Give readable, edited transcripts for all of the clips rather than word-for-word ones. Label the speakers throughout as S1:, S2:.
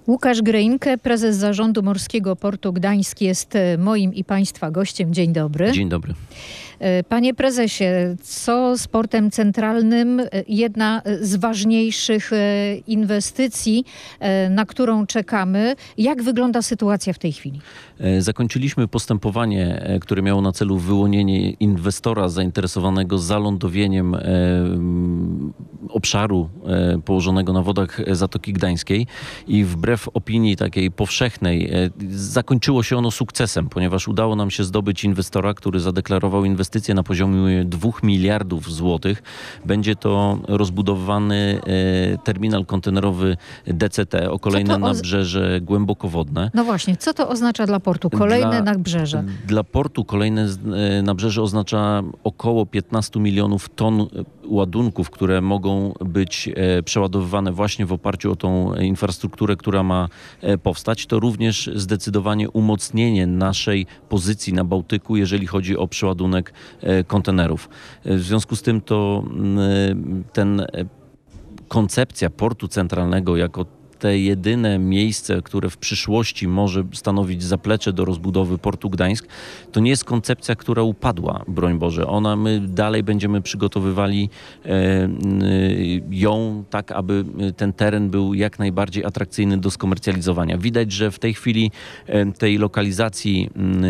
S1: Łukasz Greinke, prezes Zarządu Morskiego Portu Gdańsk, jest moim i Państwa gościem. Dzień dobry.
S2: Dzień dobry.
S1: Panie prezesie, co z portem centralnym? Jedna z ważniejszych inwestycji, na którą czekamy. Jak wygląda sytuacja w tej chwili?
S2: Zakończyliśmy postępowanie, które miało na celu wyłonienie inwestora zainteresowanego zalądowieniem obszaru położonego na wodach Zatoki Gdańskiej i wbrew opinii takiej powszechnej zakończyło się ono sukcesem, ponieważ udało nam się zdobyć inwestora, który zadeklarował inwestycje na poziomie 2 miliardów złotych. Będzie to rozbudowany terminal kontenerory DCT o kolejne nabrzeże głębokowodne.
S1: No właśnie, co to oznacza dla portu? Kolejne nabrzeże.
S2: Dla portu kolejne nabrzeże oznacza około 15 milionów ton ładunków, które mogą być przeładowywane właśnie w oparciu o tą infrastrukturę, która ma powstać. To również zdecydowanie umocnienie naszej pozycji na Bałtyku, jeżeli chodzi o przeładunek kontenerów. W związku z tym to koncepcja portu centralnego jako te jedyne miejsce, które w przyszłości może stanowić zaplecze do rozbudowy portu Gdańsk, to nie jest koncepcja, która upadła, broń Boże. My dalej będziemy przygotowywali ją tak, aby ten teren był jak najbardziej atrakcyjny do skomercjalizowania. Widać, że w tej chwili tej lokalizacji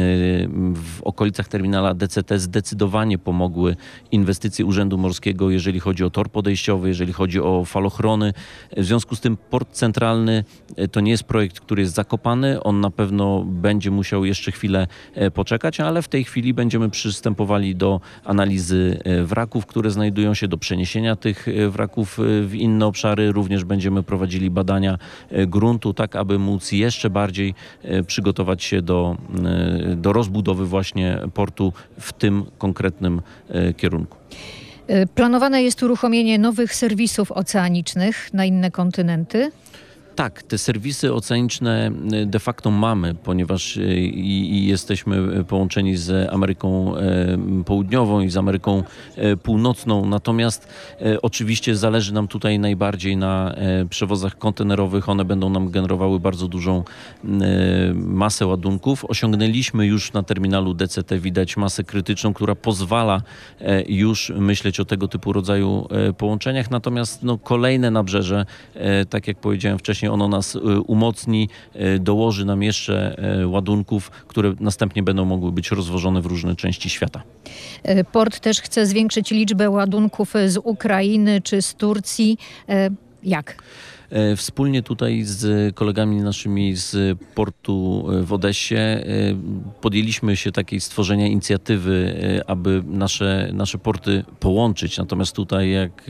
S2: w okolicach terminala DCT zdecydowanie pomogły inwestycje Urzędu Morskiego, jeżeli chodzi o tor podejściowy, jeżeli chodzi o falochrony. W związku z tym port centralny to nie jest projekt, który jest zakopany. On na pewno będzie musiał jeszcze chwilę poczekać, ale w tej chwili będziemy przystępowali do analizy wraków, które znajdują się, do przeniesienia tych wraków w inne obszary. Również będziemy prowadzili badania gruntu, tak aby móc jeszcze bardziej przygotować się do rozbudowy właśnie portu w tym konkretnym kierunku.
S1: Planowane jest uruchomienie nowych serwisów oceanicznych na inne kontynenty.
S2: Tak, te serwisy oceaniczne de facto mamy, ponieważ jesteśmy połączeni z Ameryką Południową i z Ameryką Północną. Natomiast oczywiście zależy nam tutaj najbardziej na przewozach kontenerowych. One będą nam generowały bardzo dużą masę ładunków. Osiągnęliśmy już na terminalu DCT, widać masę krytyczną, która pozwala już myśleć o tego typu rodzaju połączeniach. Natomiast kolejne nabrzeże, tak jak powiedziałem wcześniej, ono nas umocni, dołoży nam jeszcze ładunków, które następnie będą mogły być rozwożone w różne części świata.
S1: Port też chce zwiększyć liczbę ładunków z Ukrainy czy z Turcji. Jak?
S2: Wspólnie tutaj z kolegami naszymi z portu w Odessie podjęliśmy się takiej stworzenia inicjatywy, aby nasze porty połączyć. Natomiast tutaj, jak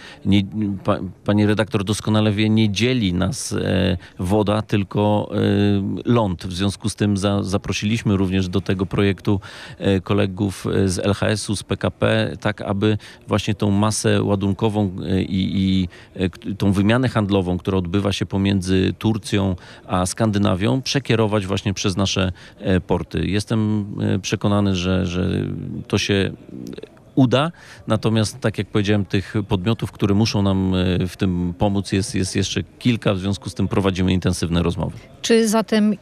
S2: pani redaktor doskonale wie, nie dzieli nas woda, tylko ląd. W związku z tym zaprosiliśmy również do tego projektu kolegów z LHS-u, z PKP, tak aby właśnie tą masę ładunkową i tą wymianę handlową, która odbywa się pomiędzy Turcją a Skandynawią, przekierować właśnie przez nasze porty. Jestem przekonany, że to się uda, natomiast tak jak powiedziałem, tych podmiotów, które muszą nam w tym pomóc, jest jeszcze kilka, w związku z tym prowadzimy intensywne rozmowy.
S1: Czy zatem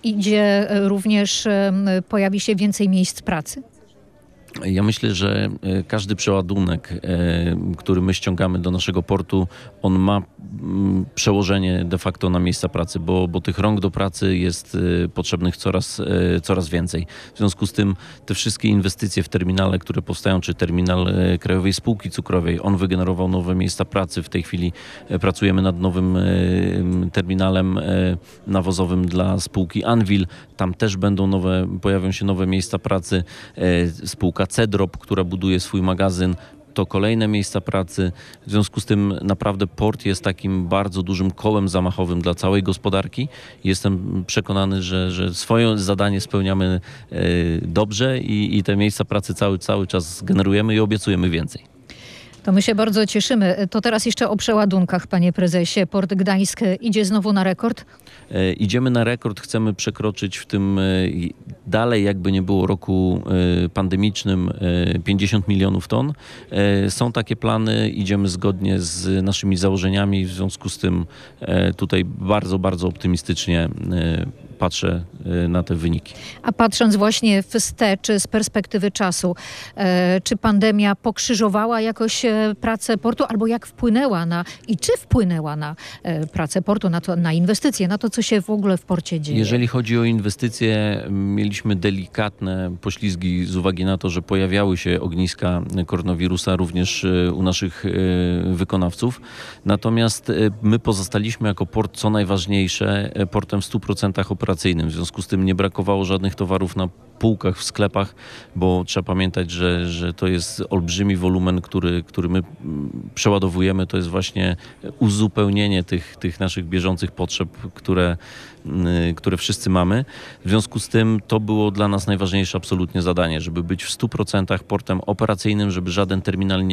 S1: pojawi się więcej miejsc pracy?
S2: Ja myślę, że każdy przeładunek, który my ściągamy do naszego portu, on ma przełożenie de facto na miejsca pracy, bo tych rąk do pracy jest potrzebnych coraz więcej. W związku z tym te wszystkie inwestycje w terminale, które powstają, czy terminal Krajowej Spółki Cukrowej, on wygenerował nowe miejsca pracy. W tej chwili pracujemy nad nowym terminalem nawozowym dla spółki Anwil. Tam też pojawią się nowe miejsca pracy. Spółka Cedrop, która buduje swój magazyn, to kolejne miejsca pracy. W związku z tym naprawdę port jest takim bardzo dużym kołem zamachowym dla całej gospodarki. Jestem przekonany, że swoje zadanie spełniamy dobrze i te miejsca pracy cały czas generujemy i obiecujemy więcej.
S1: To my się bardzo cieszymy. To teraz jeszcze o przeładunkach, panie prezesie. Port Gdańsk idzie znowu na rekord?
S2: Idziemy na rekord, chcemy przekroczyć w tym dalej, jakby nie było roku pandemicznym, 50 milionów ton. Są takie plany, idziemy zgodnie z naszymi założeniami, w związku z tym tutaj bardzo, bardzo optymistycznie patrzę na te wyniki.
S1: A patrząc właśnie wstecz z perspektywy czasu, czy pandemia pokrzyżowała jakoś pracę portu, albo jak wpłynęła i czy wpłynęła na pracę portu, na inwestycje, na to, co się w ogóle w porcie dzieje?
S2: Jeżeli chodzi o inwestycje, mieliśmy delikatne poślizgi z uwagi na to, że pojawiały się ogniska koronawirusa również u naszych wykonawców. Natomiast my pozostaliśmy jako port, co najważniejsze, portem w 100% operacyjnym. W związku z tym nie brakowało żadnych towarów na półkach w sklepach, bo trzeba pamiętać, że to jest olbrzymi wolumen, który my przeładowujemy. To jest właśnie uzupełnienie tych naszych bieżących potrzeb, które wszyscy mamy. W związku z tym to było dla nas najważniejsze absolutnie zadanie, żeby być w 100% portem operacyjnym, żeby żaden terminal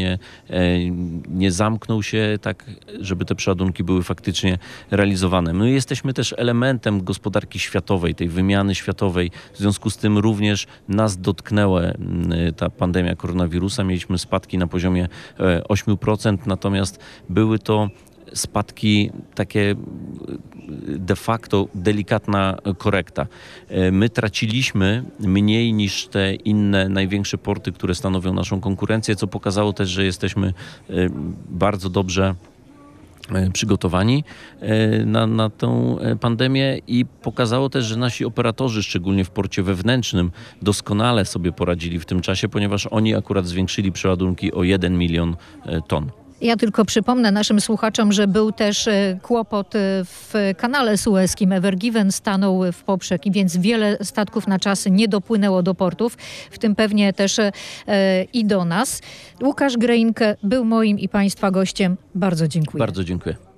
S2: nie zamknął się, tak żeby te przeładunki były faktycznie realizowane. My jesteśmy też elementem gospodarki światowej, tej wymiany światowej. W związku z tym również nas dotknęła ta pandemia koronawirusa. Mieliśmy spadki na poziomie 8%, natomiast były to spadki takie de facto delikatna korekta. My traciliśmy mniej niż te inne największe porty, które stanowią naszą konkurencję, co pokazało też, że jesteśmy bardzo dobrze przygotowani na tę pandemię i pokazało też, że nasi operatorzy, szczególnie w porcie wewnętrznym, doskonale sobie poradzili w tym czasie, ponieważ oni akurat zwiększyli przeładunki o 1 milion ton.
S1: Ja tylko przypomnę naszym słuchaczom, że był też kłopot w kanale sueskim. Ever Given stanął w poprzek, więc wiele statków na czas nie dopłynęło do portów, w tym pewnie też i do nas. Łukasz Greinke był moim i państwa gościem. Bardzo dziękuję.
S2: Bardzo dziękuję.